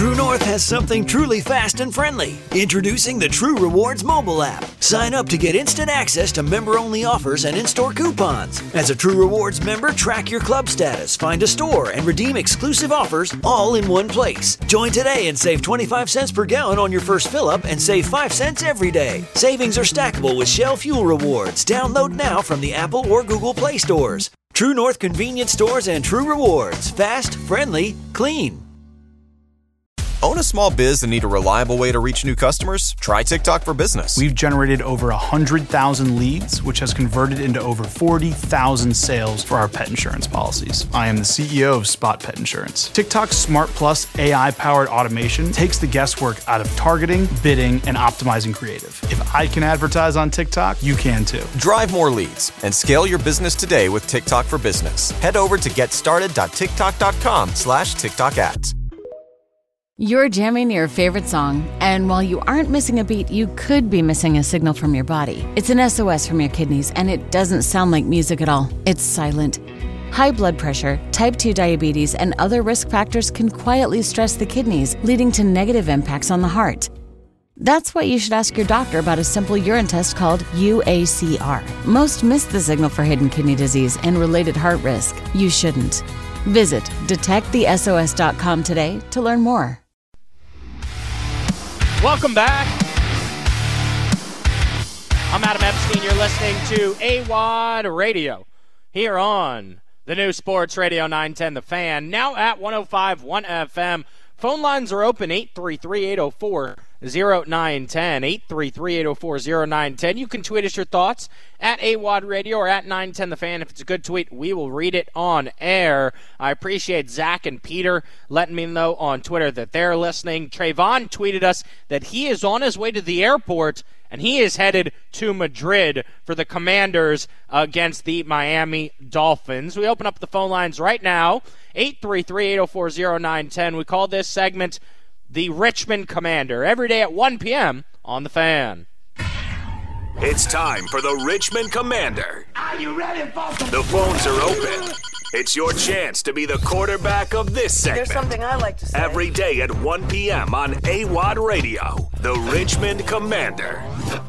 True North has something truly fast and friendly. Introducing the True Rewards mobile app. Sign up to get instant access to member-only offers and in-store coupons. As a True Rewards member, track your club status, find a store, and redeem exclusive offers all in one place. Join today and save 25 cents per gallon on your first fill-up and save 5 cents every day. Savings are stackable with Shell Fuel Rewards. Download now from the Apple or Google Play stores. True North convenience stores and True Rewards. Fast, friendly, clean. Own a small biz and need a reliable way to reach new customers? Try TikTok for Business. We've generated over 100,000 leads, which has converted into over 40,000 sales for our pet insurance policies. I am the CEO of Spot Pet Insurance. TikTok's Smart Plus AI-powered automation takes the guesswork out of targeting, bidding, and optimizing creative. If I can advertise on TikTok, you can too. Drive more leads and scale your business today with TikTok for Business. Head over to getstarted.tiktok.com/TikTok ads. You're jamming your favorite song, and while you aren't missing a beat, you could be missing a signal from your body. It's an SOS from your kidneys, and it doesn't sound like music at all. It's silent. High blood pressure, type 2 diabetes, and other risk factors can quietly stress the kidneys, leading to negative impacts on the heart. That's why you should ask your doctor about a simple urine test called UACR. Most miss the signal for hidden kidney disease and related heart risk. You shouldn't. Visit detectthesos.com today to learn more. Welcome back. I'm Adam Epstein. You're listening to AWOD Radio here on the new Sports Radio 910 The Fan, now at 105.1 FM. Phone lines are open, 833-804-0910, 833-804-0910. You can tweet us your thoughts at AWOD Radio or at 910 The Fan. If it's a good tweet, we will read it on air. I appreciate Zach and Peter letting me know on Twitter that they're listening. Trayvon tweeted us that he is on his way to the airport and he is headed to Madrid for the Commanders against the Miami Dolphins. We open up the phone lines right now, 833-804-0910. We call this segment the Richmond Commander, every day at 1 p.m. on The Fan. It's time for the Richmond Commander. Are you ready, folks? The phones are open. It's your chance to be the quarterback of this segment. There's something I like to say. Every day at 1 p.m. on AWOD Radio, the Richmond Commander.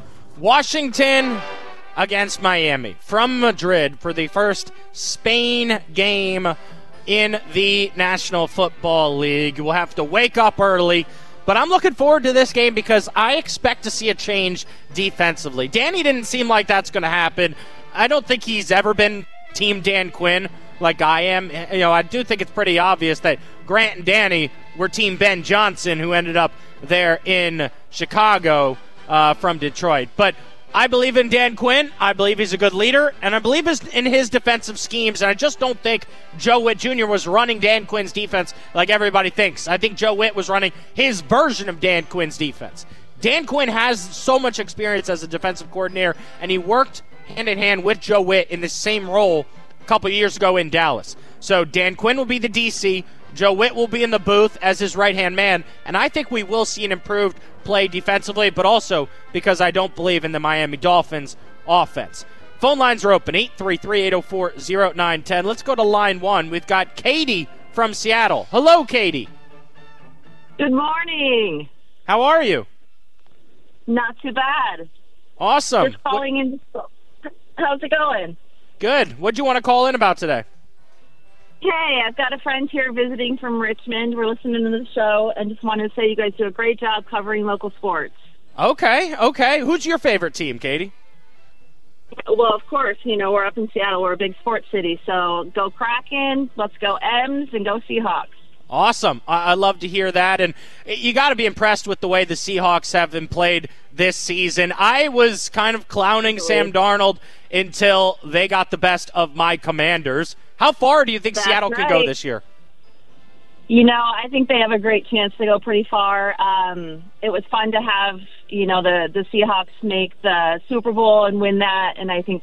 Washington against Miami from Madrid for the first Spain game in the National Football League. We'll have to wake up early, but I'm looking forward to this game because I expect to see a change defensively. Danny didn't seem like that's going to happen. I don't think he's ever been Team Dan Quinn like I am. You know, I do think it's pretty obvious that Grant and Danny were Team Ben Johnson, who ended up there in Chicago from Detroit. But I believe in Dan Quinn. I believe he's a good leader, and I believe in his defensive schemes, and I just don't think Joe Witt Jr. was running Dan Quinn's defense like everybody thinks. I think Joe Witt was running his version of Dan Quinn's defense. Dan Quinn has so much experience as a defensive coordinator, and he worked hand-in-hand with Joe Witt in the same role a couple of years ago in Dallas. So Dan Quinn will be the DC. Joe Witt will be in the booth as his right-hand man, and I think we will see an improved play defensively, but also because I don't believe in the Miami Dolphins offense. Phone lines are open, 833-804-0910. Let's go to line one. We've got Katie from Seattle. Hello, Katie. Good morning. How are you? Not too bad. Awesome. Just calling in. How's it going? Good. What'd you want to call in about today? Hey, I've got a friend here visiting from Richmond. We're listening to the show and just wanted to say you guys do a great job covering local sports. Okay. Who's your favorite team, Katie? Well, of course, you know, we're up in Seattle. We're a big sports city. So go Kraken, let's go M's, and go Seahawks. Awesome. I love to hear that. And you got to be impressed with the way the Seahawks have been played this season. I was kind of clowning Sam Darnold until they got the best of my Commanders. How far do you think Seattle could go this year? You know, I think they have a great chance to go pretty far. It was fun to have, you know, the Seahawks make the Super Bowl and win that. And I think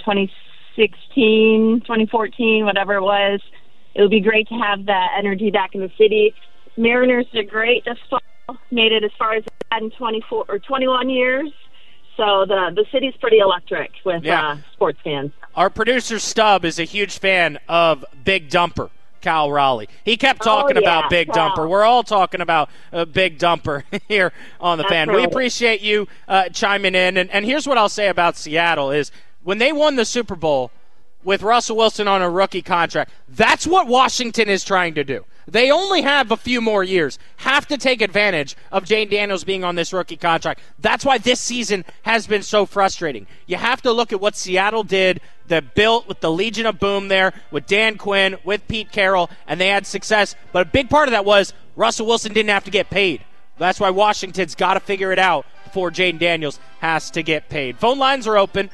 2016, 2014, whatever it was, it would be great to have that energy back in the city. Mariners did great this fall, made it as far as they had in 24 or 21 years. So the city's pretty electric with sports fans. Our producer Stubb is a huge fan of Big Dumper. Cal Raleigh. He kept talking about Big Dumper. We're all talking about Big Dumper here on the Fan. Right. We appreciate you chiming in. And here's what I'll say about Seattle is when they won the Super Bowl with Russell Wilson on a rookie contract, that's what Washington is trying to do. They only have a few more years, have to take advantage of Jayden Daniels being on this rookie contract. That's why this season has been so frustrating. You have to look at what Seattle did, that built with the Legion of Boom there, with Dan Quinn, with Pete Carroll, and they had success. But a big part of that was Russell Wilson didn't have to get paid. That's why Washington's got to figure it out before Jayden Daniels has to get paid. Phone lines are open.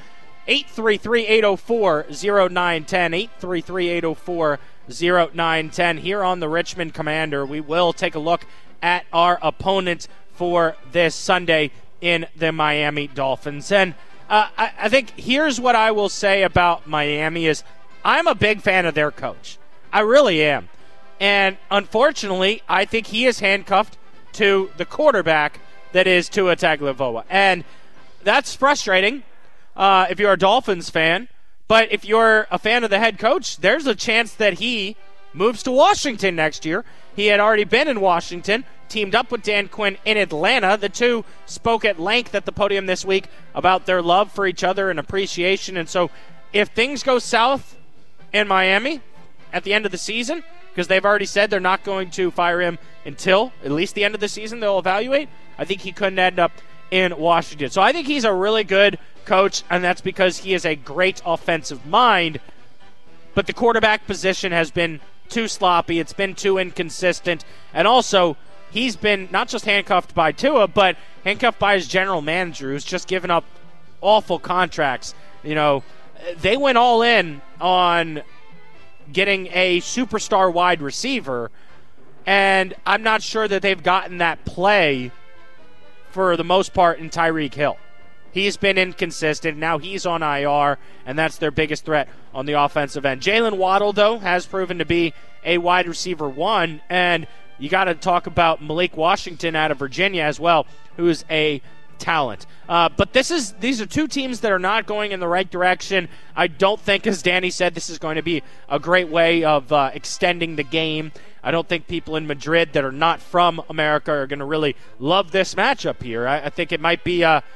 833-804-0910, 833-804-0910. Here on the Richmond Commander, we will take a look at our opponent for this Sunday in the Miami Dolphins. And I think here's what I will say about Miami is I'm a big fan of their coach. I really am. And unfortunately, I think he is handcuffed to the quarterback that is Tua Tagovailoa. And that's frustrating. If you're a Dolphins fan, but if you're a fan of the head coach, there's a chance that he moves to Washington next year. He had already been in Washington, teamed up with Dan Quinn in Atlanta. The two spoke at length at the podium this week about their love for each other and appreciation. And so if things go south in Miami at the end of the season, because they've already said they're not going to fire him until at least the end of the season, they'll evaluate, I think he couldn't end up in Washington. So I think he's a really good coach, and that's because he is a great offensive mind, but the quarterback position has been too sloppy. It's been too inconsistent, and also he's been not just handcuffed by Tua, but handcuffed by his general manager, who's just given up awful contracts. You know, they went all in on getting a superstar wide receiver, and I'm not sure that they've gotten that play for the most part in Tyreek Hill. He's been inconsistent. Now he's on IR, and that's their biggest threat on the offensive end. Jalen Waddle, though, has proven to be a wide receiver one, and you got to talk about Malik Washington out of Virginia as well, who's a talent. But these are two teams that are not going in the right direction. I don't think, as Danny said, this is going to be a great way of extending the game. I don't think people in Madrid that are not from America are going to really love this matchup here. I think it might be a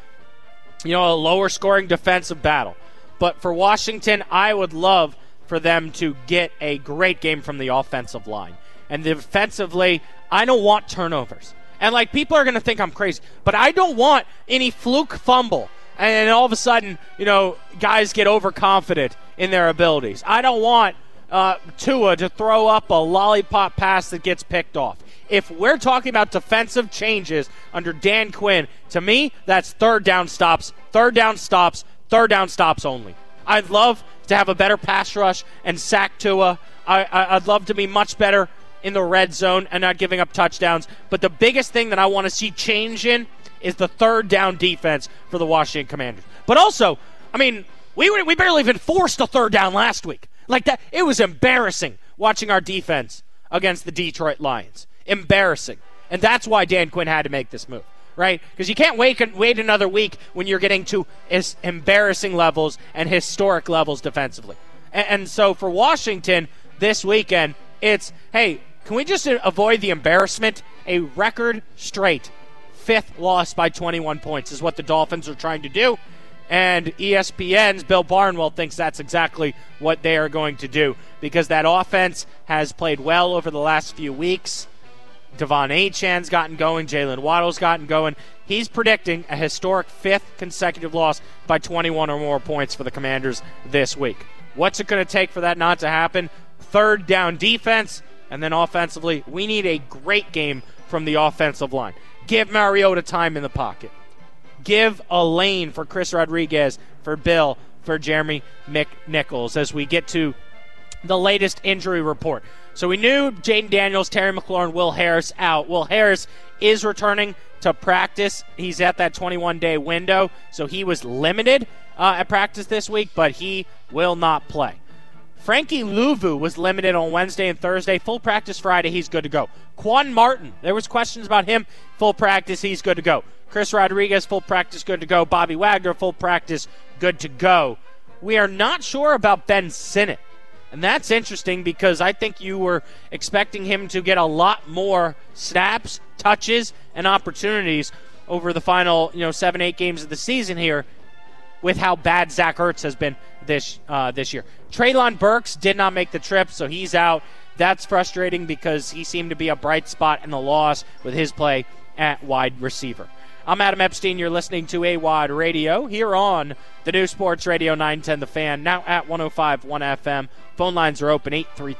lower scoring defensive battle. But for Washington, I would love for them to get a great game from the offensive line. And defensively, I don't want turnovers. And people are going to think I'm crazy, but I don't want any fluke fumble. And all of a sudden, guys get overconfident in their abilities. I don't want Tua to throw up a lollipop pass that gets picked off. If we're talking about defensive changes under Dan Quinn, to me, that's third down stops only. I'd love to have a better pass rush and sack Tua. I'd love to be much better in the red zone and not giving up touchdowns. But the biggest thing that I want to see change in is the third down defense for the Washington Commanders. But also, we barely even forced a third down last week. That, it was embarrassing watching our defense against the Detroit Lions. Embarrassing. And that's why Dan Quinn had to make this move, right? Because you can't wait another week when you're getting to embarrassing levels and historic levels defensively. And so for Washington this weekend, it's, hey, can we just avoid the embarrassment? A record straight fifth loss by 21 points is what the Dolphins are trying to do. And ESPN's Bill Barnwell thinks that's exactly what they are going to do because that offense has played well over the last few weeks. Devon Achane's gotten going. Jalen Waddle's gotten going. He's predicting a historic fifth consecutive loss by 21 or more points for the Commanders this week. What's it going to take for that not to happen? Third down defense, and then offensively, we need a great game from the offensive line. Give Mariota time in the pocket. Give a lane for Chris Rodriguez, for Bill, for Jeremy McNichols as we get to the latest injury report. So we knew Jayden Daniels, Terry McLaurin, Will Harris out. Will Harris is returning to practice. He's at that 21-day window, so he was limited at practice this week, but he will not play. Frankie Louvu was limited on Wednesday and Thursday. Full practice Friday, he's good to go. Quan Martin, there was questions about him. Full practice, he's good to go. Chris Rodriguez, full practice, good to go. Bobby Wagner, full practice, good to go. We are not sure about Ben Sinnott. And that's interesting because I think you were expecting him to get a lot more snaps, touches, and opportunities over the final 7-8 games of the season here with how bad Zach Ertz has been this year. Treylon Burks did not make the trip, so he's out. That's frustrating because he seemed to be a bright spot in the loss with his play at wide receiver. I'm Adam Epstein. You're listening to AWadd Radio here on the new Sports Radio 910 The Fan, now at 105.1 FM. Phone lines are open,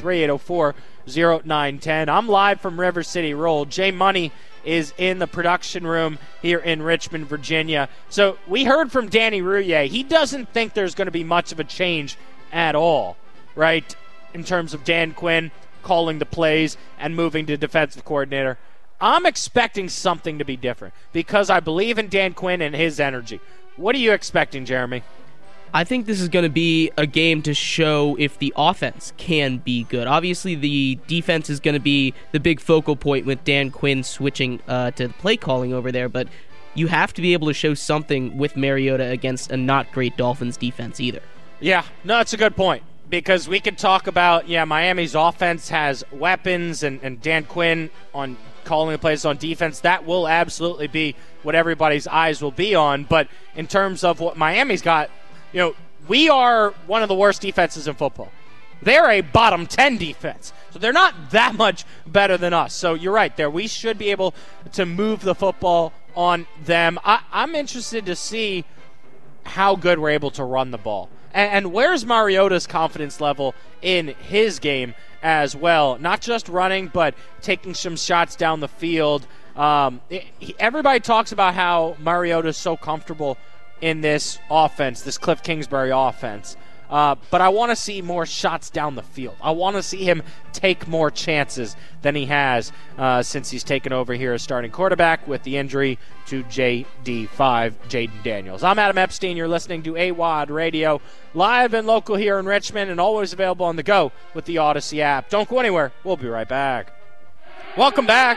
833-804-0910. I'm live from River City Roll. Jay Money is in the production room here in Richmond, Virginia. So we heard from Danny Rouhier. He doesn't think there's going to be much of a change at all, right, in terms of Dan Quinn calling the plays and moving to defensive coordinator. I'm expecting something to be different because I believe in Dan Quinn and his energy. What are you expecting, Jeremy? I think this is going to be a game to show if the offense can be good. Obviously, the defense is going to be the big focal point with Dan Quinn switching to the play calling over there, but you have to be able to show something with Mariota against a not great Dolphins defense either. Yeah, no, that's a good point. Because we could talk about, Miami's offense has weapons and Dan Quinn on calling the plays on defense. That will absolutely be what everybody's eyes will be on. But in terms of what Miami's got, we are one of the worst defenses in football. They're a bottom 10 defense. So they're not that much better than us. So you're right there. We should be able to move the football on them. I'm interested to see how good we're able to run the ball. And where's Mariota's confidence level in his game as well? Not just running, but taking some shots down the field. Everybody talks about how Mariota's so comfortable in this offense, this Cliff Kingsbury offense. But I want to see more shots down the field. I want to see him take more chances than he has since he's taken over here as starting quarterback with the injury to JD5, Jaden Daniels. I'm Adam Epstein. You're listening to AWadd Radio, live and local here in Richmond and always available on the go with the Odyssey app. Don't go anywhere. We'll be right back. Welcome back.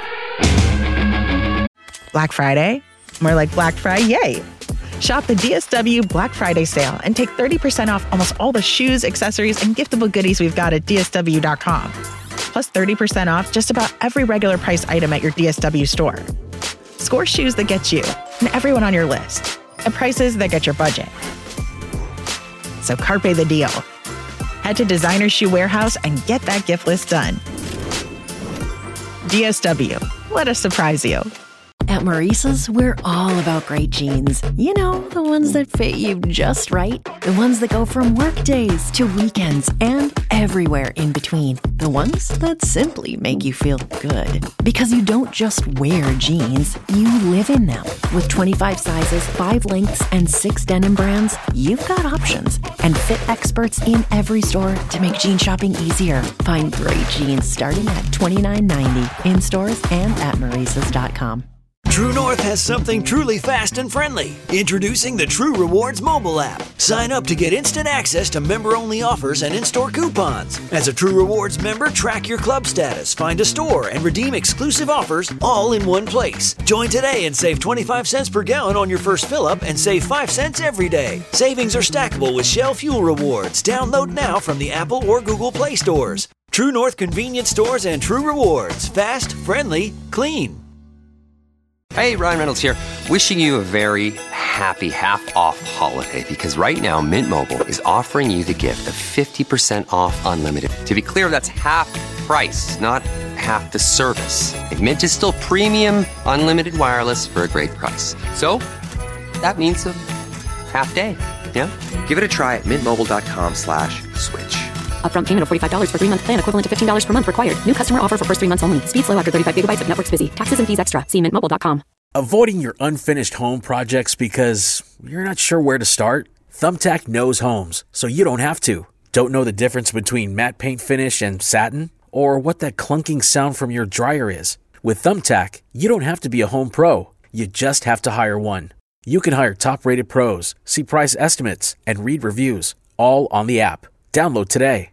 Black Friday? More like Black Friday, yay! Shop the DSW Black Friday sale and take 30% off almost all the shoes, accessories, and giftable goodies we've got at DSW.com. Plus 30% off just about every regular price item at your DSW store. Score shoes that get you and everyone on your list at prices that get your budget. So carpe the deal. Head to Designer Shoe Warehouse and get that gift list done. DSW. Let us surprise you. At Maurice's, we're all about great jeans. You know, the ones that fit you just right. The ones that go from work days to weekends and everywhere in between. The ones that simply make you feel good. Because you don't just wear jeans, you live in them. With 25 sizes, 5 lengths, and 6 denim brands, you've got options. And fit experts in every store to make jean shopping easier. Find great jeans starting at $29.90 in stores and at Maurices.com. True North has something truly fast and friendly. Introducing the True Rewards mobile app. Sign up to get instant access to member-only offers and in-store coupons. As a True Rewards member, track your club status, find a store, and redeem exclusive offers all in one place. Join today and save 25 cents per gallon on your first fill-up and save 5 cents every day. Savings are stackable with Shell Fuel Rewards. Download now from the Apple or Google Play stores. True North Convenience Stores and True Rewards. Fast, friendly, clean. Hey, Ryan Reynolds here. Wishing you a very happy half-off holiday because right now Mint Mobile is offering you the gift of 50% off unlimited. To be clear, that's half price, not half the service. And Mint is still premium unlimited wireless for a great price. So that means a half day. Yeah? Give it a try at mintmobile.com/switch. Upfront payment of $45 for 3-month plan, equivalent to $15 per month required. New customer offer for first 3 months only. Speed slow after 35 gigabytes if network's busy. Taxes and fees extra. See mintmobile.com. Avoiding your unfinished home projects because you're not sure where to start? Thumbtack knows homes, so you don't have to. Don't know the difference between matte paint finish and satin? Or what that clunking sound from your dryer is? With Thumbtack, you don't have to be a home pro. You just have to hire one. You can hire top-rated pros, see price estimates, and read reviews, all on the app. Download today.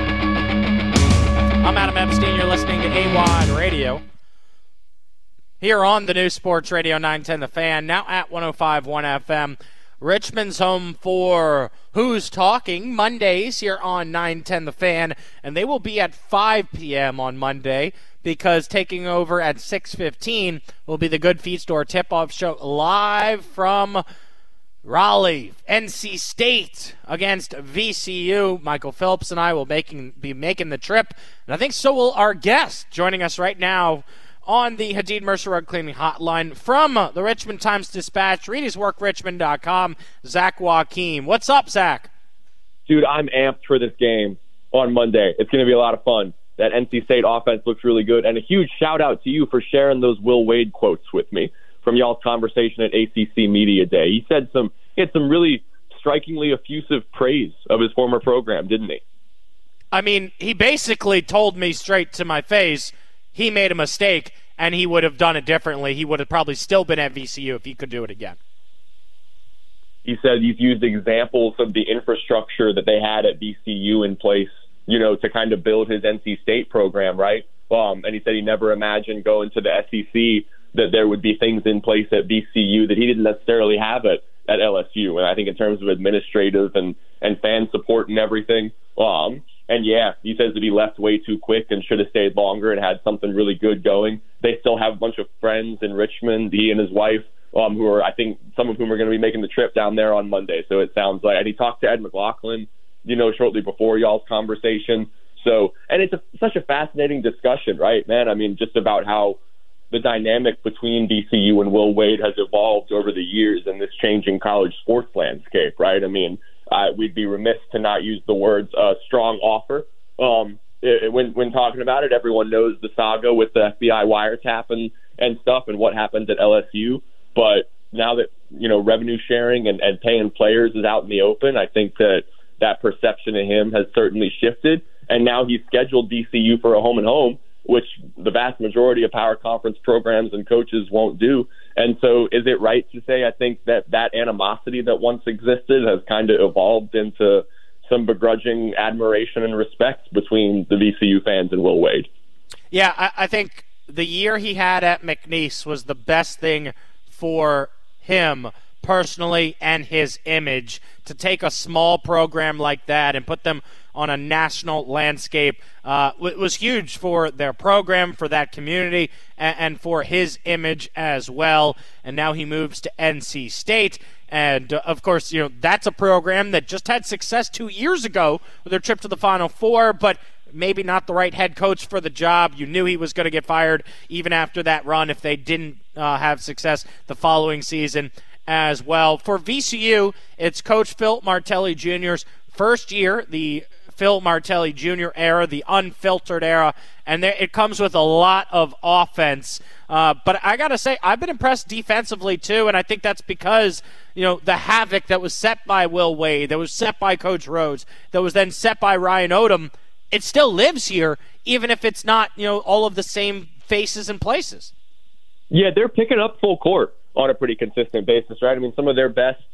I'm Adam Epstein. You're listening to AWadd Radio here on the new Sports Radio 910 The Fan, now at 105.1 FM. Richmond's home for Who's Talking Mondays here on 910 The Fan, and they will be at 5 p.m. on Monday because taking over at 6:15 will be the Good Feet Store tip-off show live from Raleigh. NC State against VCU. Michael Phillips and I will be making the trip, and I think so will our guest joining us right now on the Hadid Mercer Rug Cleaning Hotline from the Richmond Times-Dispatch, readhisworkrichmond.com, Zach Joachim. What's up, Zach? Dude, I'm amped for this game on Monday. It's going to be a lot of fun. That NC State offense looks really good, and a huge shout-out to you for sharing those Will Wade quotes with me from y'all's conversation at ACC Media Day. He had some really strikingly effusive praise of his former program, didn't he? I mean, he basically told me straight to my face he made a mistake, and he would have done it differently. He would have probably still been at VCU if he could do it again. He said he's used examples of the infrastructure that they had at VCU in place, to kind of build his NC State program, right? And he said he never imagined going to the SEC that there would be things in place at VCU that he didn't necessarily have at LSU. And I think in terms of administrative and fan support and everything, and yeah, he says that he left way too quick and should have stayed longer and had something really good going. They still have a bunch of friends in Richmond, he and his wife, who are, I think, some of whom are going to be making the trip down there on Monday. So it sounds like, and he talked to Ed McLaughlin, shortly before y'all's conversation. So, and it's such a fascinating discussion, right, man? I mean, just about how the dynamic between VCU and Will Wade has evolved over the years in this changing college sports landscape, right? I mean, we'd be remiss to not use the words strong offer. When talking about it, everyone knows the saga with the FBI wiretap and stuff and what happens at LSU. But now that, revenue sharing and paying players is out in the open, I think that perception of him has certainly shifted. And now he's scheduled VCU for a home and home, which the vast majority of power conference programs and coaches won't do. And so is it right to say, I think that animosity that once existed has kind of evolved into some begrudging admiration and respect between the VCU fans and Will Wade? Yeah, I think the year he had at McNeese was the best thing for him personally and his image, to take a small program like that and put them on a national landscape was huge for their program, for that community, and for his image as well. And now he moves to NC State. And, of course, that's a program that just had success 2 years ago with their trip to the Final Four, but maybe not the right head coach for the job. You knew he was going to get fired even after that run if they didn't have success the following season as well. For VCU, it's Coach Phil Martelli Jr.'s first year, the Phil Martelli Jr. era, the unfiltered era, and it comes with a lot of offense. But I got to say, I've been impressed defensively too, and I think that's because, the havoc that was set by Will Wade, that was set by Coach Rhodes, that was then set by Ryan Odom, it still lives here, even if it's not, all of the same faces and places. Yeah, they're picking up full court on a pretty consistent basis, right? I mean, some of their best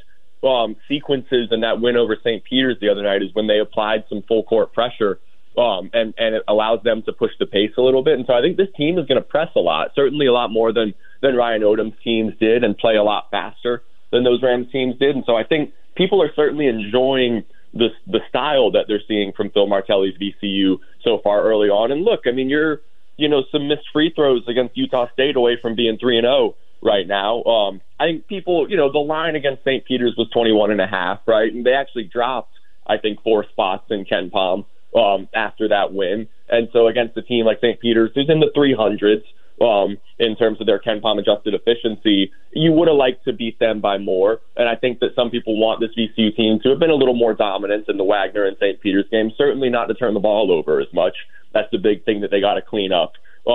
sequences in that win over St. Peter's the other night is when they applied some full court pressure, and it allows them to push the pace a little bit. And so I think this team is going to press a lot, certainly a lot more than Ryan Odom's teams did, and play a lot faster than those Rams teams did. And so I think people are certainly enjoying the style that they're seeing from Phil Martelli's VCU so far early on. And look, I mean, you're some missed free throws against Utah State away from being 3-0 right now. I think people, the line against St. Peter's was 21.5, right? And they actually dropped, I think, 4 spots in KenPom after that win. And so against a team like St. Peter's, who's in the 300s in terms of their KenPom adjusted efficiency, you would have liked to beat them by more. And I think that some people want this VCU team to have been a little more dominant in the Wagner and St. Peter's game, certainly not to turn the ball over as much. That's the big thing that they got to clean up.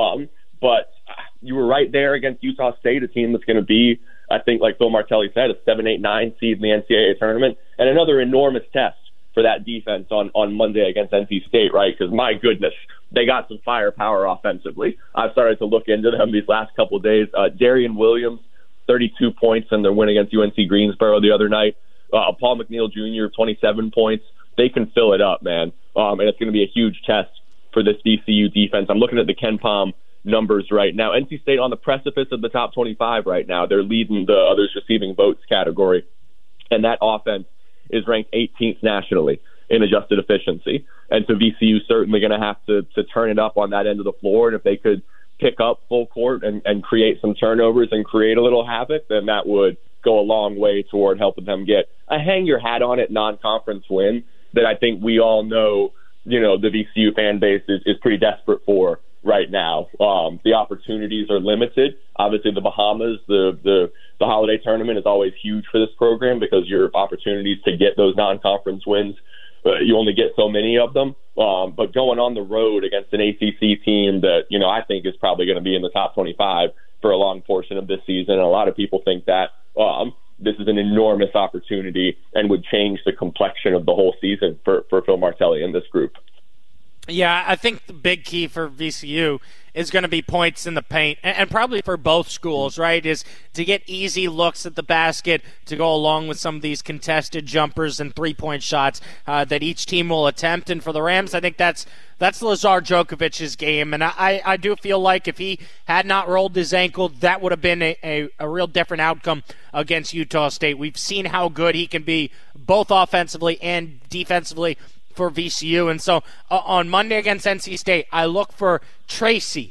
But you were right there against Utah State, a team that's going to be, I think, like Phil Martelli said, a 7, 8, 9 seed in the NCAA tournament, and another enormous test for that defense on Monday against NC State, right? Because, my goodness, they got some firepower offensively. I've started to look into them these last couple of days. Darian Williams, 32 points in their win against UNC Greensboro the other night. Paul McNeil Jr., 27 points. They can fill it up, man. And it's going to be a huge test for this VCU defense. I'm looking at the KenPom numbers right now. NC State on the precipice of the top 25 right now. They're leading the others receiving votes category and that offense is ranked 18th nationally in adjusted efficiency. And so VCU is certainly going to have to turn it up on that end of the floor. And if they could pick up full court and create some turnovers and create a little havoc, then that would go a long way toward helping them get a hang-your-hat-on-it non-conference win that I think we all know, the VCU fan base is pretty desperate for right now. The opportunities are limited. Obviously, the Bahamas, the holiday tournament is always huge for this program because your opportunities to get those non-conference wins, you only get so many of them. But going on the road against an ACC team that, I think is probably going to be in the top 25 for a long portion of this season, and a lot of people think that this is an enormous opportunity and would change the complexion of the whole season for Phil Martelli and this group. Yeah, I think the big key for VCU is going to be points in the paint, and probably for both schools, right, is to get easy looks at the basket to go along with some of these contested jumpers and three-point shots that each team will attempt. And for the Rams, I think that's Lazar Djokovic's game, and I do feel like if he had not rolled his ankle, that would have been a real different outcome against Utah State. We've seen how good he can be both offensively and defensively for VCU. And so on Monday against NC State, I look for Tracy,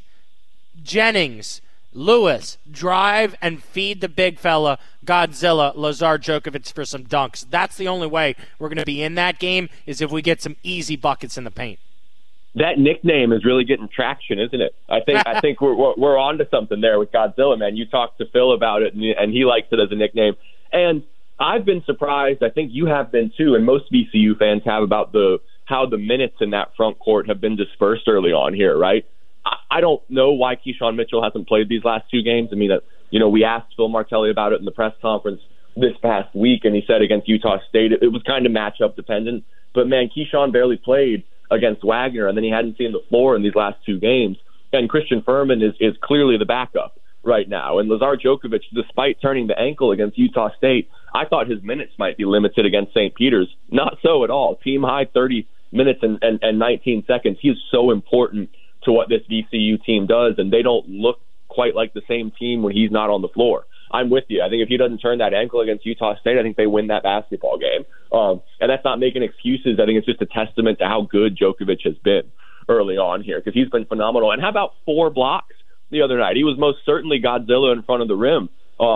Jennings, Lewis, drive and feed the big fella, Godzilla, Lazar Djokovic for some dunks. That's the only way we're going to be in that game, is if we get some easy buckets in the paint. That nickname is really getting traction, isn't it? I think we're on to something there with Godzilla, man. You talked to Phil about it, and he likes it as a nickname. And I've been surprised, I think you have been too, and most VCU fans have, about how the minutes in that front court have been dispersed early on here, right? I don't know why Keyshawn Mitchell hasn't played these last two games. I mean, we asked Phil Martelli about it in the press conference this past week, and he said against Utah State it was kind of matchup dependent. But, man, Keyshawn barely played against Wagner, and then he hadn't seen the floor in these last two games. And Christian Furman is clearly the backup right now. And Lazar Djokovic, despite turning the ankle against Utah State, I thought his minutes might be limited against St. Peter's. Not so at all. Team high 30 minutes and 19 seconds. He is so important to what this VCU team does, and they don't look quite like the same team when he's not on the floor. I'm with you. I think if he doesn't turn that ankle against Utah State, I think they win that basketball game. And that's not making excuses. I think it's just a testament to how good Djokovic has been early on here, because he's been phenomenal. And how about 4 blocks the other night? He was most certainly Godzilla in front of the rim.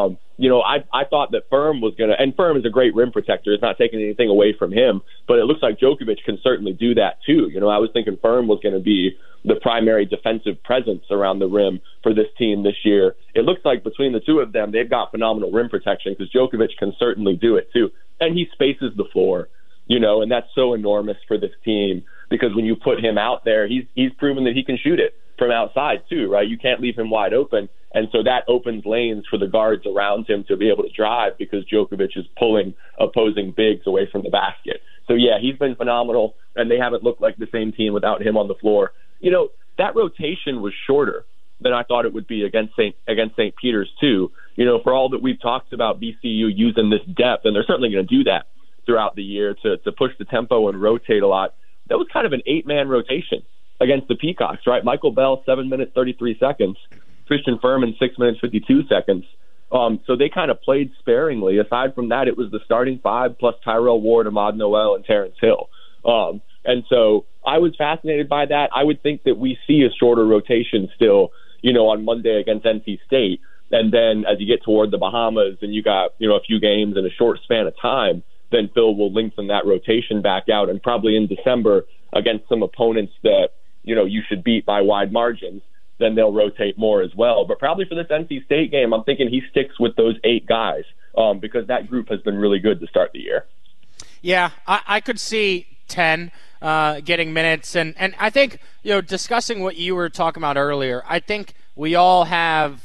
I thought that Firm was going to, and Firm is a great rim protector. It's not taking anything away from him, but it looks like Djokovic can certainly do that too. I was thinking Firm was going to be the primary defensive presence around the rim for this team this year. It looks like between the two of them, they've got phenomenal rim protection, because Djokovic can certainly do it too. And he spaces the floor, and that's so enormous for this team, because when you put him out there, he's proven that he can shoot it from outside too, right? You can't leave him wide open. And so that opens lanes for the guards around him to be able to drive, because Djokovic is pulling opposing bigs away from the basket. So, yeah, he's been phenomenal, and they haven't looked like the same team without him on the floor. That rotation was shorter than I thought it would be against St. Peter's too. For all that we've talked about VCU using this depth, and they're certainly going to do that throughout the year to push the tempo and rotate a lot, that was kind of an 8-man rotation against the Peacocks, right? Michael Bell, 7 minutes, 33 seconds. Christian Furman, 6 minutes, 52 seconds. So they kind of played sparingly. Aside from that, it was the starting 5 plus Tyrell Ward, Ahmad Noel, and Terrence Hill. And so I was fascinated by that. I would think that we see a shorter rotation still, on Monday against NC State. And then as you get toward the Bahamas and you got, a few games in a short span of time, then Phil will lengthen that rotation back out. And probably in December against some opponents that, you should beat by wide margins, then they'll rotate more as well. But probably for this NC State game, I'm thinking he sticks with those 8 guys, because that group has been really good to start the year. Yeah, I could see 10 getting minutes. And I think, discussing what you were talking about earlier, I think we all have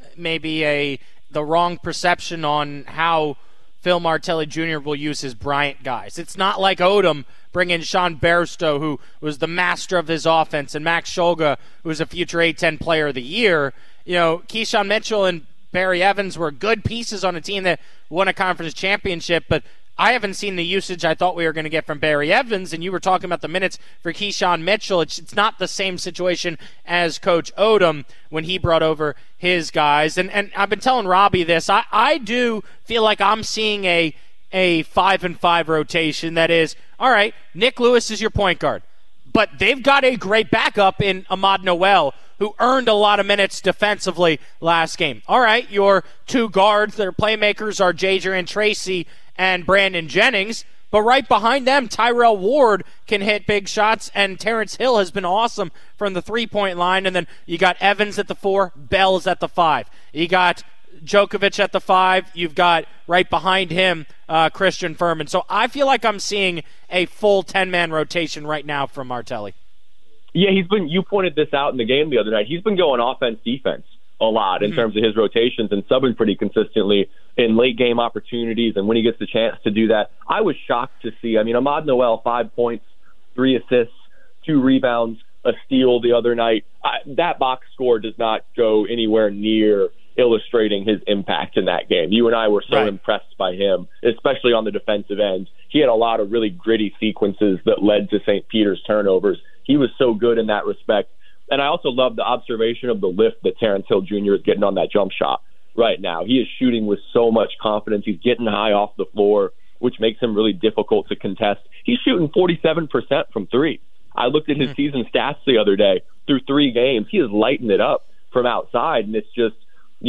maybe the wrong perception on how Phil Martelli Jr. will use his Bryant guys. It's not like Odom bringing Sean Bairstow, who was the master of his offense, and Max Shulga, who was a future A-10 player of the year. Keyshawn Mitchell and Barry Evans were good pieces on a team that won a conference championship, but I haven't seen the usage I thought we were going to get from Barry Evans, and you were talking about the minutes for Keyshawn Mitchell. It's not the same situation as Coach Odom when he brought over his guys. And I've been telling Robbie this. I do feel like I'm seeing a a 5-5 rotation that is, all right, Nick Lewis is your point guard, but they've got a great backup in Ahmad Noel, who earned a lot of minutes defensively last game. All right, your two guards, their playmakers are Jadrian Tracy and Brandon Jennings, but right behind them, Tyrell Ward can hit big shots, and Terrence Hill has been awesome from the three-point line. And then you got Evans at the 4, Bells at the 5. You got Djokovic at the 5. You've got right behind him Christian Furman. So I feel like I'm seeing a full 10-man rotation right now from Martelli. Yeah, you pointed this out in the game the other night. He's been going offense-defense a lot in terms of his rotations and subbing pretty consistently in late-game opportunities and when he gets the chance to do that. I was shocked to see, Ahmad Noel, 5 points, 3 assists, 2 rebounds, a steal the other night. That box score does not go anywhere near illustrating his impact in that game. You and I were so impressed by him, especially on the defensive end. He had a lot of really gritty sequences that led to St. Peter's turnovers. He was so good in that respect. And I also love the observation of the lift that Terrence Hill Jr. is getting on that jump shot right now. He is shooting with so much confidence. He's getting high off the floor, which makes him really difficult to contest. He's shooting 47% from 3. I looked at his season stats the other day. Through 3 games, he is lighting it up from outside, and it's just,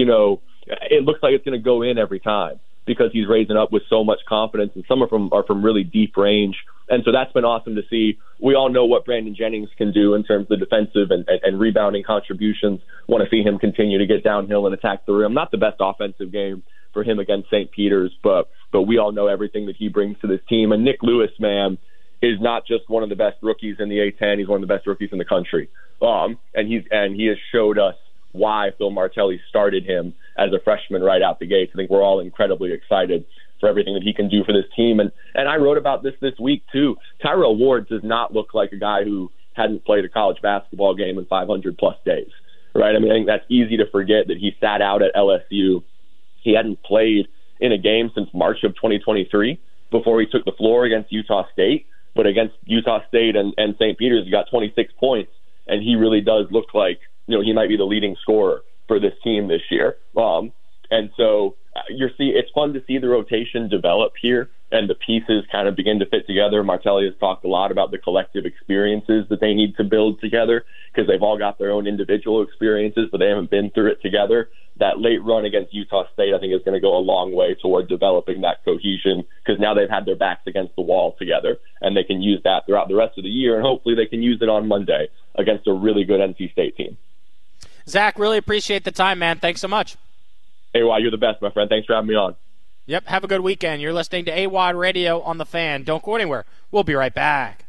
it looks like it's going to go in every time because he's raising up with so much confidence, and some of them are from really deep range. And so that's been awesome to see. We all know what Brandon Jennings can do in terms of the defensive and rebounding contributions. Want to see him continue to get downhill and attack the rim. Not the best offensive game for him against St. Peter's, but we all know everything that he brings to this team. And Nick Lewis, man, is not just one of the best rookies in the A-10. He's one of the best rookies in the country. And he has showed us why Phil Martelli started him as a freshman right out the gates. I think we're all incredibly excited for everything that he can do for this team. And I wrote about this week, too. Tyrell Ward does not look like a guy who hadn't played a college basketball game in 500-plus days, right? I think that's easy to forget that he sat out at LSU. He hadn't played in a game since March of 2023 before he took the floor against Utah State. But against Utah State and St. Peter's, he got 26 points, and he really does look like, he might be the leading scorer for this team this year. And so it's fun to see the rotation develop here and the pieces kind of begin to fit together. Martelli has talked a lot about the collective experiences that they need to build together because they've all got their own individual experiences, but they haven't been through it together. That late run against Utah State, I think, is going to go a long way toward developing that cohesion because now they've had their backs against the wall together, and they can use that throughout the rest of the year, and hopefully they can use it on Monday against a really good NC State team. Zach, really appreciate the time, man. Thanks so much. AWOD, you're the best, my friend. Thanks for having me on. Yep, have a good weekend. You're listening to AWOD Radio on The Fan. Don't go anywhere. We'll be right back.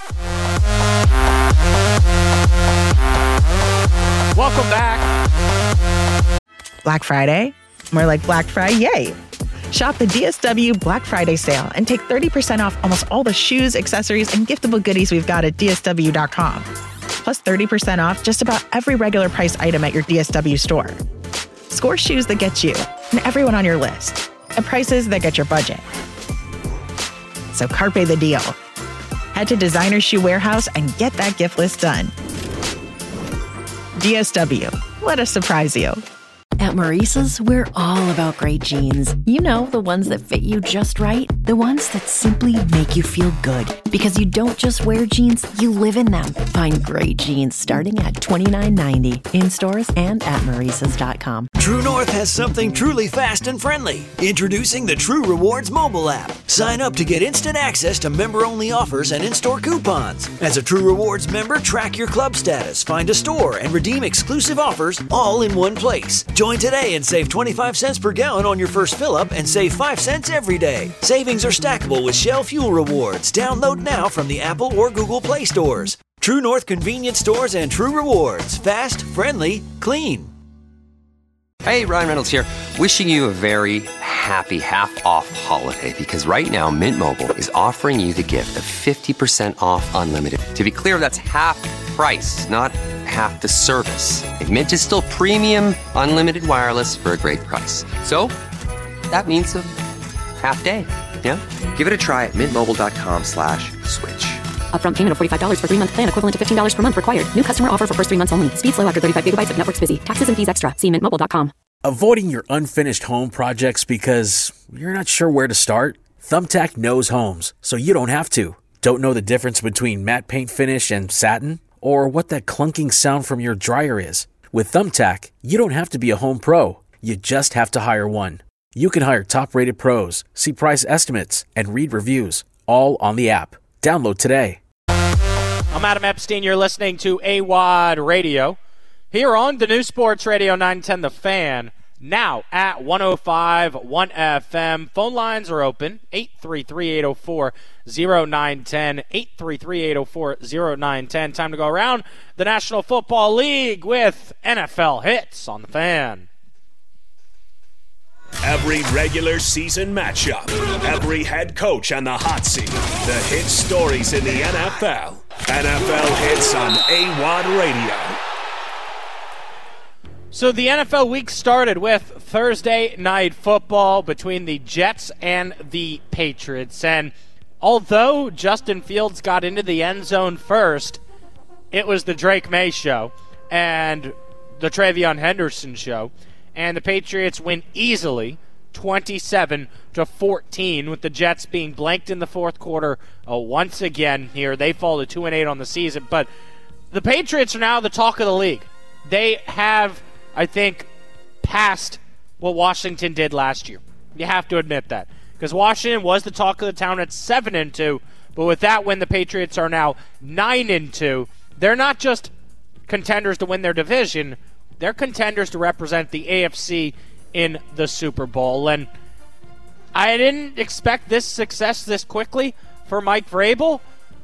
Welcome back. Black Friday? More like Black Friday. Shop the DSW Black Friday sale and take 30% off almost all the shoes, accessories, and giftable goodies we've got at DSW.com. Plus 30% off just about every regular price item at your DSW store. Score shoes that get you and everyone on your list at prices that get your budget. So carpe the deal. Head to Designer Shoe Warehouse and get that gift list done. DSW, let us surprise you. At Maurice's, we're all about great jeans. You know, the ones that fit you just right. The ones that simply make you feel good. Because you don't just wear jeans, you live in them. Find great jeans starting at $29.90 in stores and at Maurice's.com. True North has something truly fast and friendly. Introducing the True Rewards mobile app. Sign up to get instant access to member-only offers and in-store coupons. As a True Rewards member, track your club status, find a store, and redeem exclusive offers all in one place. Join today and save 25 cents per gallon on your first fill-up and save 5 cents every day. Savings are stackable with Shell Fuel Rewards. Download now from the Apple or Google Play stores. True North Convenience Stores and True Rewards. Fast, friendly, clean. Hey, Ryan Reynolds here. Wishing you a very happy half-off holiday because right now Mint Mobile is offering you the gift of 50% off unlimited. To be clear, that's half price, not half the service. And Mint is still premium unlimited wireless for a great price. So that means a half day. Yeah? Give it a try at mintmobile.com/switch. Upfront payment of $45 for 3-month plan equivalent to $15 per month required. New customer offer for first 3 months only. Speed slow after 35 gigabytes if network's busy. Taxes and fees extra. See mintmobile.com. Avoiding your unfinished home projects because you're not sure where to start? Thumbtack knows homes, so you don't have to. Don't know the difference between matte paint finish and satin? Or what that clunking sound from your dryer is? With Thumbtack, you don't have to be a home pro. You just have to hire one. You can hire top-rated pros, see price estimates, and read reviews, all on the app. Download today. I'm Adam Epstein. You're listening to AWOD Radio here on the new Sports Radio 910 The Fan. Now at 105.1 FM. Phone lines are open. 833-804-0910. 833-804-0910. Time to go around the National Football League with NFL Hits on The Fan. Every regular season matchup, every head coach on the hot seat, the hit stories in the NFL. NFL Hits on AWOD Radio. So the NFL week started with Thursday night football between the Jets and the Patriots. And although Justin Fields got into the end zone first, it was the Drake May show and the Travion Henderson show. And the Patriots win easily, 27-14, with the Jets being blanked in the fourth quarter once again here. They fall to 2-8 on the season. But the Patriots are now the talk of the league. They have, I think, passed what Washington did last year. You have to admit that. Because Washington was the talk of the town at 7-2, but with that win, the Patriots are now 9-2. They're not just contenders to win their division, they're contenders to represent the AFC in the Super Bowl. And I didn't expect this success this quickly for Mike Vrabel.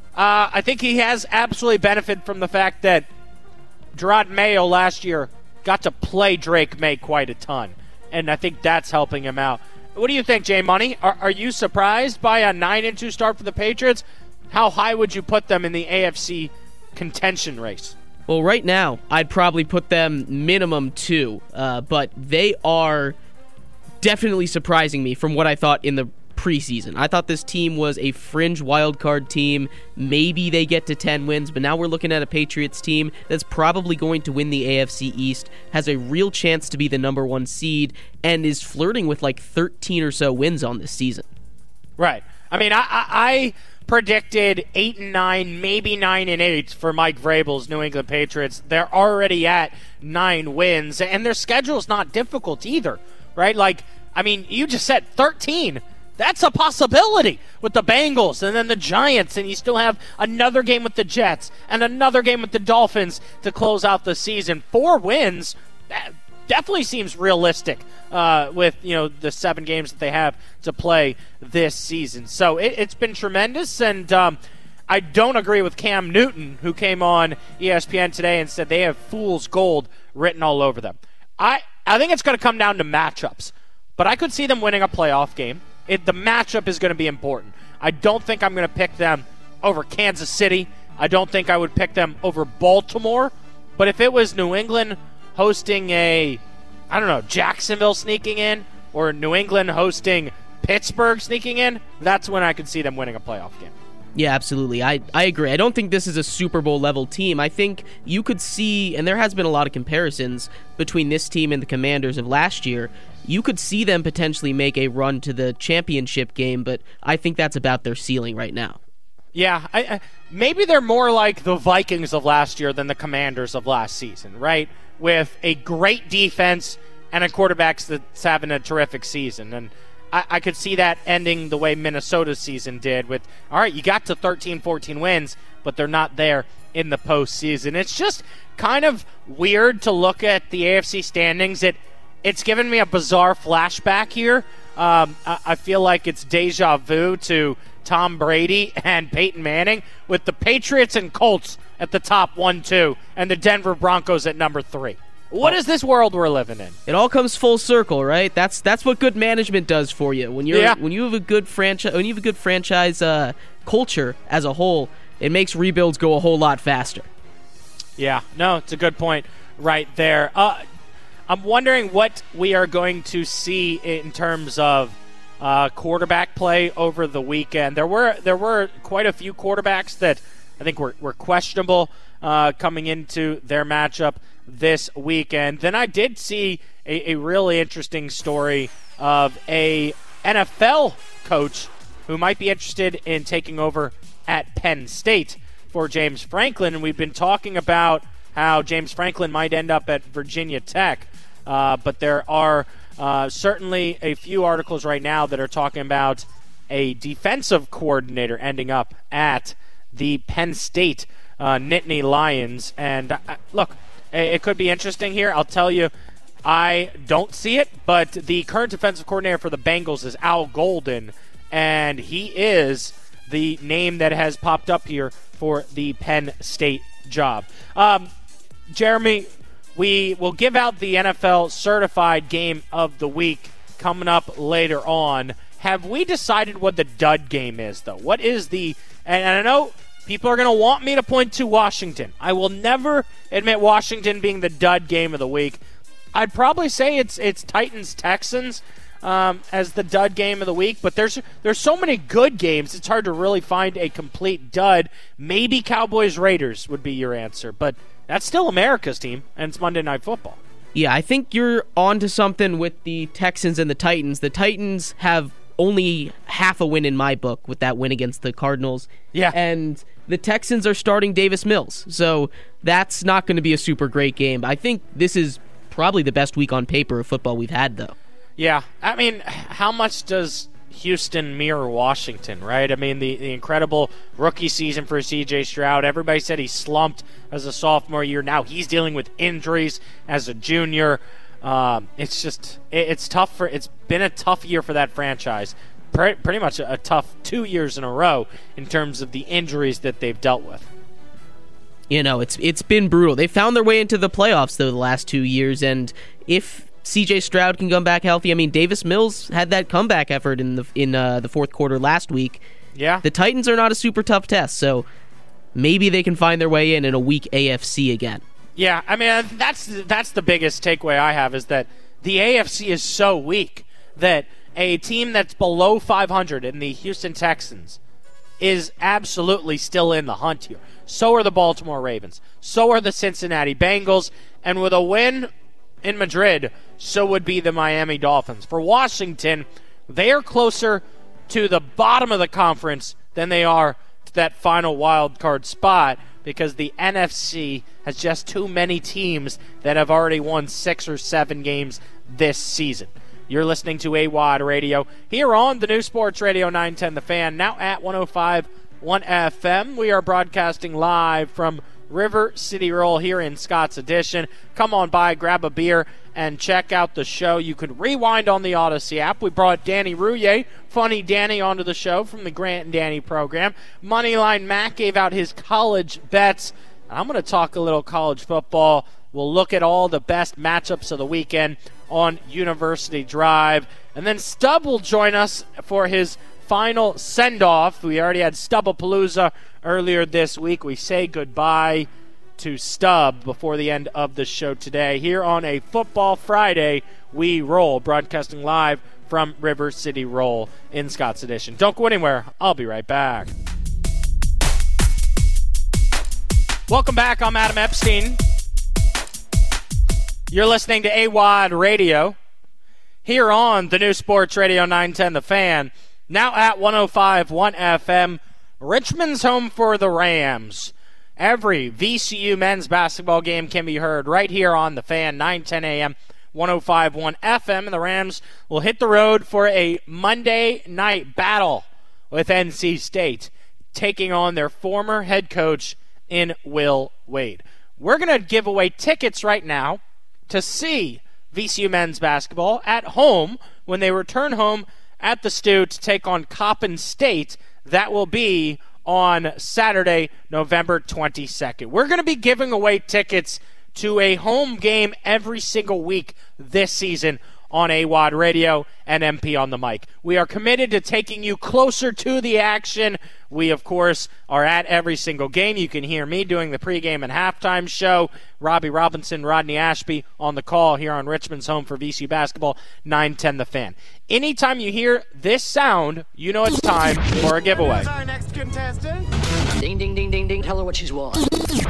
I think he has absolutely benefited from the fact that Gerard Mayo last year got to play Drake May quite a ton, and I think that's helping him out. What do you think, Jay Money? Are you surprised by a 9-2 start for the Patriots? How high would you put them in the AFC contention race? Well, right now, I'd probably put them minimum 2, but they are definitely surprising me from what I thought in the preseason. I thought this team was a fringe wildcard team. Maybe they get to 10 wins, but now we're looking at a Patriots team that's probably going to win the AFC East, has a real chance to be the number 1 seed, and is flirting with like 13 or so wins on this season. Right. I mean, I predicted 8-9, maybe 9-8 for Mike Vrabel's New England Patriots. They're already at 9 wins, and their schedule's not difficult either, right? Like, I mean, you just said 13. That's a possibility with the Bengals and then the Giants, and you still have another game with the Jets and another game with the Dolphins to close out the season. 4 wins, that definitely seems realistic with, you know, the 7 games that they have to play this season. So it's been tremendous, and I don't agree with Cam Newton, who came on ESPN today and said they have fool's gold written all over them. I think it's going to come down to matchups, but I could see them winning a playoff game. The matchup is going to be important. I don't think I'm going to pick them over Kansas City. I don't think I would pick them over Baltimore. But if it was New England hosting Jacksonville sneaking in, or New England hosting Pittsburgh sneaking in, that's when I could see them winning a playoff game. Yeah, absolutely. I agree. I don't think this is a Super Bowl level team. I think you could see, and there has been a lot of comparisons between this team and the Commanders of last year, you could see them potentially make a run to the championship game, but I think that's about their ceiling right now. Yeah, maybe they're more like the Vikings of last year than the Commanders of last season, right? With a great defense and a quarterback that's having a terrific season. And I could see that ending the way Minnesota's season did with, all right, you got to 13, 14 wins, but they're not there in the postseason. It's just kind of weird to look at the AFC standings. It's given me a bizarre flashback here. I feel like it's deja vu to Tom Brady and Peyton Manning, with the Patriots and Colts at the top 1-2 and the Denver Broncos at number 3. What is this world we're living in? It all comes full circle, right? That's what good management does for you. When you have a good franchise culture as a whole, it makes rebuilds go a whole lot faster. Yeah, no, it's a good point right there. I'm wondering what we are going to see in terms of quarterback play over the weekend. There were quite a few quarterbacks that I think were questionable coming into their matchup this weekend. Then I did see a really interesting story of a NFL coach who might be interested in taking over at Penn State for James Franklin. And we've been talking about how James Franklin might end up at Virginia Tech. But there are certainly a few articles right now that are talking about a defensive coordinator ending up at the Penn State Nittany Lions. And look, it could be interesting here. I'll tell you, I don't see it, but the current defensive coordinator for the Bengals is Al Golden, and he is the name that has popped up here for the Penn State job. Jeremy, we will give out the NFL certified game of the week coming up later on. Have we decided what the dud game is, though? What is the – and I know people are going to want me to point to Washington. I will never admit Washington being the dud game of the week. I'd probably say it's Titans-Texans as the dud game of the week, but there's so many good games, it's hard to really find a complete dud. Maybe Cowboys-Raiders would be your answer, but that's still America's team, and it's Monday Night Football. Yeah, I think you're on to something with the Texans and the Titans. The Titans have only half a win in my book with that win against the Cardinals. Yeah. And the Texans are starting Davis Mills, so that's not going to be a super great game. I think this is probably the best week on paper of football we've had, though. Yeah, I mean, how much does Houston mirror Washington, right? I mean, the incredible rookie season for C.J. Stroud. Everybody said he slumped as a sophomore year. Now he's dealing with injuries as a junior. It's tough it's been a tough year for that franchise. Pretty much a tough 2 years in a row in terms of the injuries that they've dealt with. You know, it's been brutal. They found their way into the playoffs, though, the last 2 years, and if C.J. Stroud can come back healthy, I mean, Davis Mills had that comeback effort in the fourth quarter last week. Yeah. The Titans are not a super tough test, so maybe they can find their way in a weak AFC again. Yeah, I mean, that's the biggest takeaway I have is that the AFC is so weak that a team that's below 500 in the Houston Texans is absolutely still in the hunt here. So are the Baltimore Ravens. So are the Cincinnati Bengals. And with a win in Madrid, so would be the Miami Dolphins. For Washington, they are closer to the bottom of the conference than they are to that final wild card spot because the NFC has just too many teams that have already won 6 or 7 games this season. You're listening to AWOD Radio here on the new Sports Radio 910 The Fan, now at 105.1 FM. We are broadcasting live from River City Roll here in Scott's Addition. Come on by, grab a beer, and check out the show. You could rewind on the Odyssey app. We brought Danny Rouillet, Funny Danny, onto the show from the Grant and Danny program. Moneyline Mac gave out his college bets. I'm going to talk a little college football. We'll look at all the best matchups of the weekend on University Drive. And then Stubb will join us for his final send-off. We already had Stubbapalooza earlier this week. We say goodbye to Stubb before the end of the show today. Here on a Football Friday, we roll, broadcasting live from River City Roll in Scott's Addition. Don't go anywhere. I'll be right back. Welcome back. I'm Adam Epstein. You're listening to AWOD Radio here on the new Sports Radio 910 The Fan, now at 105.1 FM. Richmond's home for the Rams. Every VCU men's basketball game can be heard right here on The Fan, 9:10 a.m., 105.1 FM, and the Rams will hit the road for a Monday night battle with NC State, taking on their former head coach in Will Wade. We're going to give away tickets right now to see VCU men's basketball at home when they return home at the Stew to take on Coppin State. That will be on Saturday, November 22nd. We're going to be giving away tickets to a home game every single week this season on AWOD Radio and MP on the mic. We are committed to taking you closer to the action. We, of course, are at every single game. You can hear me doing the pregame and halftime show. Robbie Robinson, Rodney Ashby on the call here on Richmond's home for VCU basketball, 910 The Fan. Anytime you hear this sound, you know it's time for a giveaway. Our next contestant. Ding, ding, ding, ding, ding. Tell her what she's won.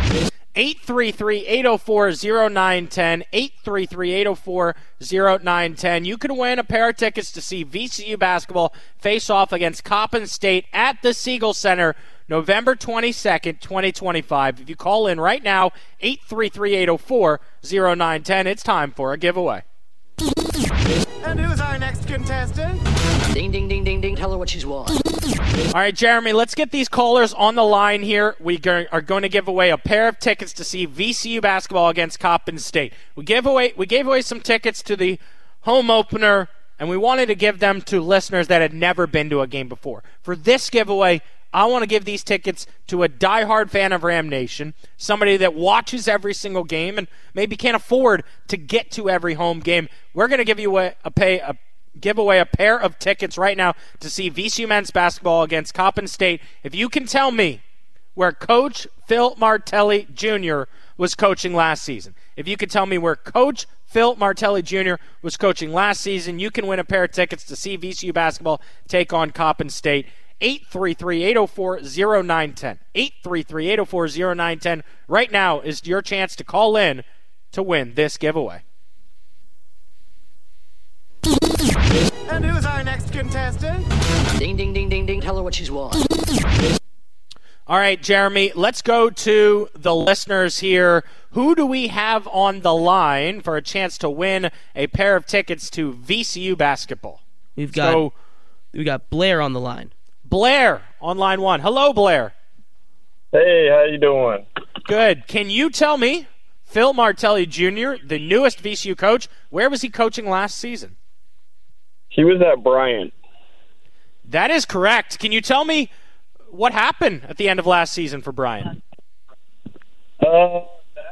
833-804-0910, 833-804-0910. You can win a pair of tickets to see VCU basketball face off against Coppin State at the Siegel Center November 22nd, 2025. If you call in right now, 833-804-0910, it's time for a giveaway. And who's our next contestant? Ding, ding, ding, ding, ding. Tell her what she's won. All right, Jeremy, let's get these callers on the line here. We are going to give away a pair of tickets to see VCU basketball against Coppin State. We gave away some tickets to the home opener, and we wanted to give them to listeners that had never been to a game before. For this giveaway, I want to give these tickets to a diehard fan of Ram Nation, somebody that watches every single game and maybe can't afford to get to every home game. We're going to give you give away a pair of tickets right now to see VCU men's basketball against Coppin State. If you can tell me where Coach Phil Martelli Jr. was coaching last season, if you can tell me where Coach Phil Martelli Jr. was coaching last season, you can win a pair of tickets to see VCU basketball take on Coppin State. 833-804-0910. 833-804-0910. Right now is your chance to call in to win this giveaway. And who's our next contestant? Ding, ding, ding, ding, ding. Tell her what she's won. All right, Jeremy, let's go to the listeners here. Who do we have on the line for a chance to win a pair of tickets to VCU basketball? We got Blair on the line. Blair on line one. Hello, Blair. Hey, how you doing? Good. Can you tell me, Phil Martelli Jr., the newest VCU coach, where was he coaching last season? He was at Bryant. That is correct. Can you tell me what happened at the end of last season for Bryant? They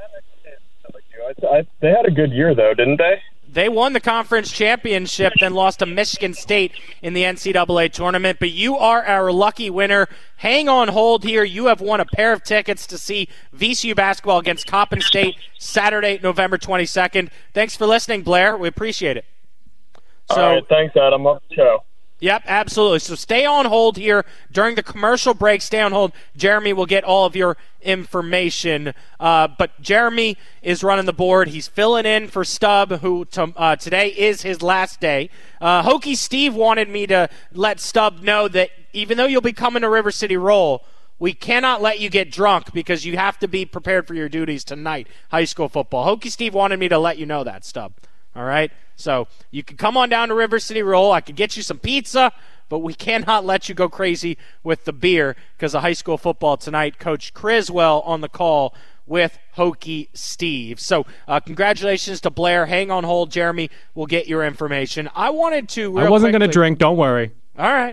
had a good year, though, didn't they? They won the conference championship, then lost to Michigan State in the NCAA tournament. But you are our lucky winner. Hang on hold here. You have won a pair of tickets to see VCU basketball against Coppin State Saturday, November 22nd. Thanks for listening, Blair. We appreciate it. All right, thanks, Adam. Up the show. Yep, absolutely. So stay on hold here during the commercial break. Stay on hold. Jeremy will get all of your information. But Jeremy is running the board. He's filling in for Stubb, who today is his last day. Hokie Steve wanted me to let Stubb know that even though you'll be coming to River City Roll, we cannot let you get drunk because you have to be prepared for your duties tonight, high school football. Hokie Steve wanted me to let you know that, Stubb. All right? So you can come on down to River City Roll. I could get you some pizza, but we cannot let you go crazy with the beer because of high school football tonight. Coach Criswell on the call with Hokie Steve. So congratulations to Blair. Hang on hold. Jeremy will get your information. I wanted to I wasn't going to drink. Don't worry. All right.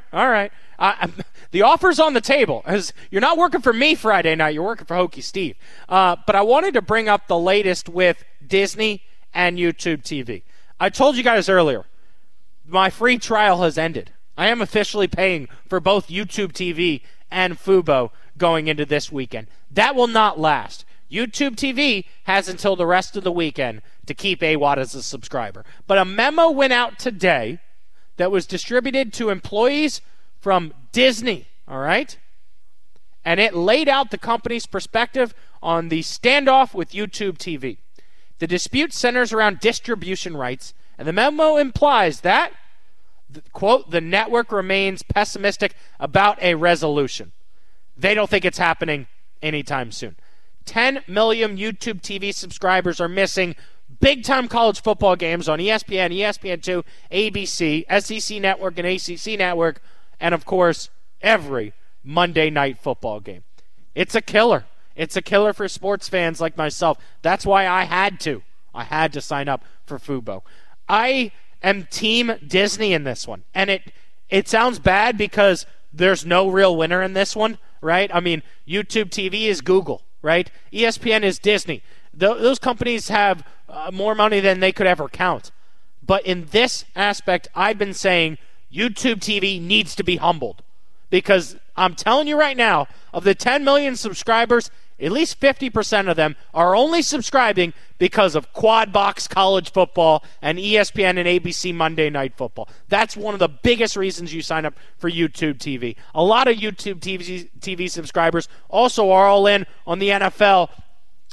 The offer's on the table. As you're not working for me Friday night. You're working for Hokie Steve. But I wanted to bring up the latest with Disney and YouTube TV. I told you guys earlier, my free trial has ended. I am officially paying for both YouTube TV and Fubo going into this weekend. That will not last. YouTube TV has until the rest of the weekend to keep AWOD as a subscriber. But a memo went out today that was distributed to employees from Disney, all right? And it laid out the company's perspective on the standoff with YouTube TV. The dispute centers around distribution rights, and the memo implies that, quote, the network remains pessimistic about a resolution. They don't think it's happening anytime soon. 10 million YouTube TV subscribers are missing big-time college football games on ESPN, ESPN2, ABC, SEC Network, and ACC Network, and, of course, every Monday night football game. It's a killer. It's a killer for sports fans like myself. That's why I had to sign up for Fubo. I am team Disney in this one. And it sounds bad because there's no real winner in this one, right? I mean, YouTube TV is Google, right? ESPN is Disney. Those companies have more money than they could ever count. But in this aspect, I've been saying YouTube TV needs to be humbled. Because I'm telling you right now, of the 10 million subscribers, at least 50% of them are only subscribing because of Quad Box College Football and ESPN and ABC Monday Night Football. That's one of the biggest reasons you sign up for YouTube TV. A lot of YouTube TV subscribers also are all in on the NFL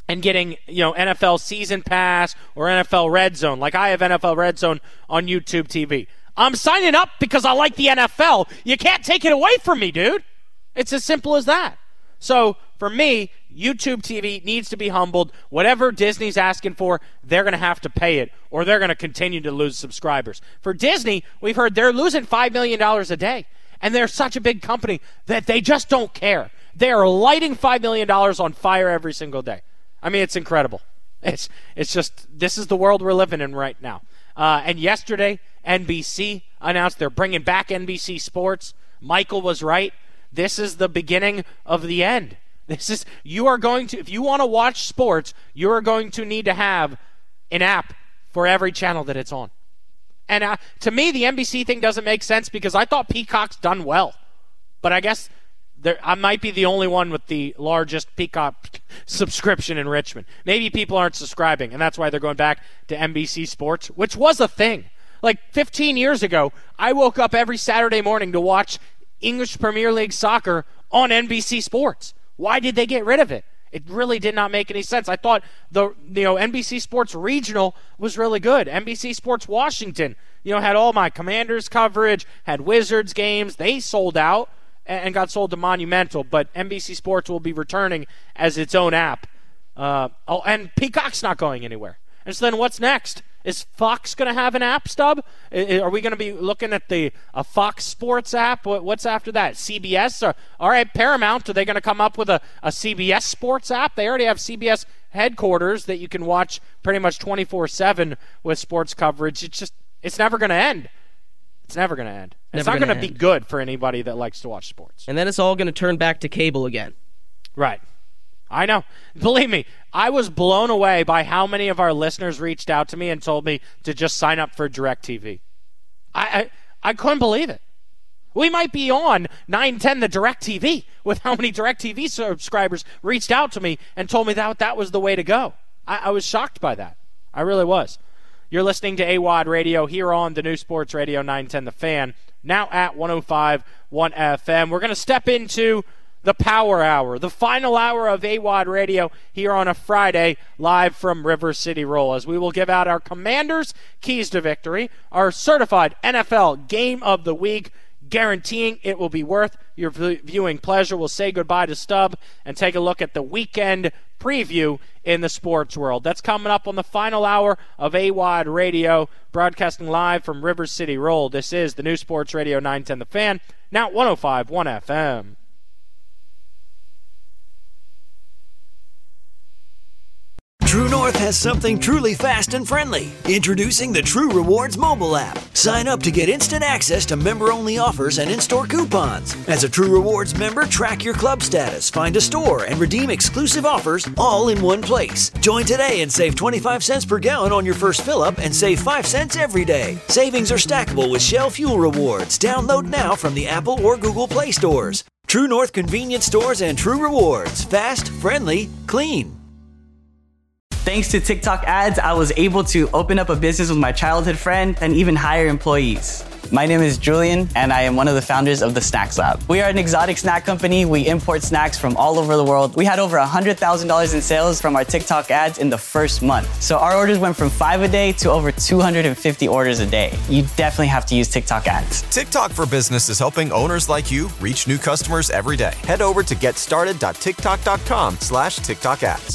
and getting, NFL Season Pass or NFL Red Zone. Like I have NFL Red Zone on YouTube TV. I'm signing up because I like the NFL. You can't take it away from me, dude. It's as simple as that. So for me, YouTube TV needs to be humbled. Whatever Disney's asking for, they're going to have to pay it, or they're going to continue to lose subscribers. For Disney, we've heard they're losing $5 million a day, and they're such a big company that they just don't care. They are lighting $5 million on fire every single day. I mean, it's incredible. It's just, this is the world we're living in right now. And yesterday, NBC announced they're bringing back NBC Sports. Michael was right. This is the beginning of the end. You are going to, if you want to watch sports, you are going to need to have an app for every channel that it's on. And to me, the NBC thing doesn't make sense because I thought Peacock's done well. But I guess I might be the only one with the largest Peacock subscription in Richmond. Maybe people aren't subscribing, and that's why they're going back to NBC Sports, which was a thing. Like 15 years ago, I woke up every Saturday morning to watch English Premier League soccer on NBC Sports. Why did they get rid of it? It really did not make any sense. I thought the NBC Sports Regional was really good. NBC Sports Washington, had all my Commanders coverage, had Wizards games. They sold out and got sold to Monumental, but NBC Sports will be returning as its own app. And Peacock's not going anywhere. And so then what's next? Is Fox going to have an app stub? Are we going to be looking at a Fox Sports app? What's after that? CBS? All right, Paramount, are they going to come up with a CBS Sports app? They already have CBS headquarters that you can watch pretty much 24/7 with sports coverage. It's never going to end. It's never going to end. It's not going to be good for anybody that likes to watch sports. And then it's all going to turn back to cable again. Right. I know. Believe me, I was blown away by how many of our listeners reached out to me and told me to just sign up for DirecTV. I couldn't believe it. We might be on 910 the DirecTV with how many DirecTV subscribers reached out to me and told me that was the way to go. I was shocked by that. I really was. You're listening to AWOD Radio here on the new Sports Radio 910 The Fan, now at 105.1 FM. We're going to step into the Power Hour, the final hour of AWOD Radio here on a Friday, live from River City Roll, as we will give out our Commanders' keys to victory, our certified NFL Game of the Week, guaranteeing it will be worth your viewing pleasure. We'll say goodbye to Stubb and take a look at the weekend preview in the sports world. That's coming up on the final hour of AWOD Radio, broadcasting live from River City Roll. This is the new Sports Radio 910 The Fan, now 105.1 FM. True North has something truly fast and friendly. Introducing the True Rewards mobile app. Sign up to get instant access to member-only offers and in-store coupons. As a True Rewards member, track your club status, find a store, and redeem exclusive offers all in one place. Join today and save 25 cents per gallon on your first fill-up and save 5 cents every day. Savings are stackable with Shell Fuel Rewards. Download now from the Apple or Google Play stores. True North convenience stores and True Rewards. Fast, friendly, clean. Thanks to TikTok ads, I was able to open up a business with my childhood friend and even hire employees. My name is Julian, and I am one of the founders of the Snacks Lab. We are an exotic snack company. We import snacks from all over the world. We had over $100,000 in sales from our TikTok ads in the first month. So our orders went from 5 a day to over 250 orders a day. You definitely have to use TikTok ads. TikTok for Business is helping owners like you reach new customers every day. Head over to getstarted.tiktok.com/TikTok ads.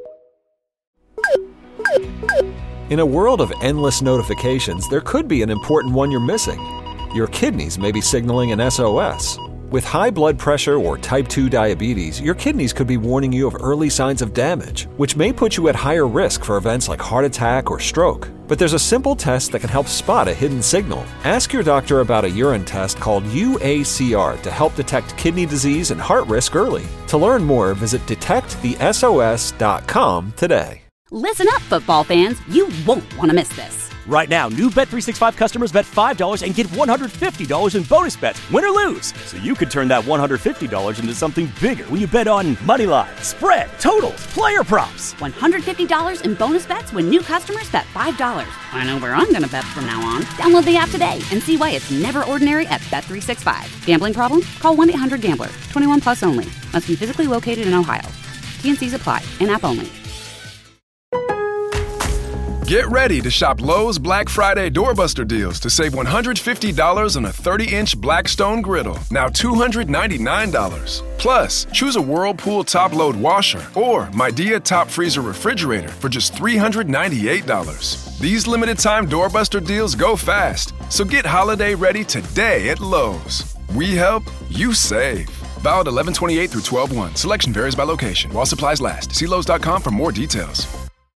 In a world of endless notifications, there could be an important one you're missing. Your kidneys may be signaling an SOS. With high blood pressure or type 2 diabetes, your kidneys could be warning you of early signs of damage, which may put you at higher risk for events like heart attack or stroke. But there's a simple test that can help spot a hidden signal. Ask your doctor about a urine test called UACR to help detect kidney disease and heart risk early. To learn more, visit detectthesos.com today. Listen up, football fans. You won't want to miss this. Right now, new Bet365 customers bet $5 and get $150 in bonus bets, win or lose. So you could turn that $150 into something bigger when you bet on money line, spread, totals, player props. $150 in bonus bets when new customers bet $5. I know where I'm going to bet from now on. Download the app today and see why it's never ordinary at Bet365. Gambling problem? Call 1-800-GAMBLER. 21 plus only. Must be physically located in Ohio. TNCs apply. In-app only. Get ready to shop Lowe's Black Friday Doorbuster deals to save $150 on a 30-inch Blackstone griddle, now $299. Plus, choose a Whirlpool top-load washer or Midea top freezer refrigerator for just $398. These limited-time Doorbuster deals go fast, so get holiday ready today at Lowe's. We help, you save. Valid 11/28 through 12/1. Selection varies by location. While supplies last. See Lowe's.com for more details.